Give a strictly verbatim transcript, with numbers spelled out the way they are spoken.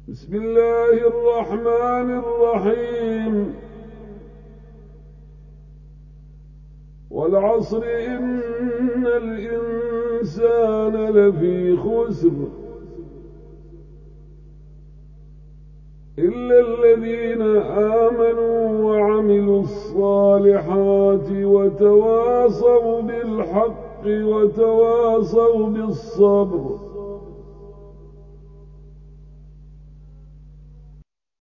بسم الله الرحمن الرحيم. والعصر إن الإنسان لفي خسر إلا الذين آمنوا وعملوا الصالحات وتواصوا بالحق وتواصوا بالصبر.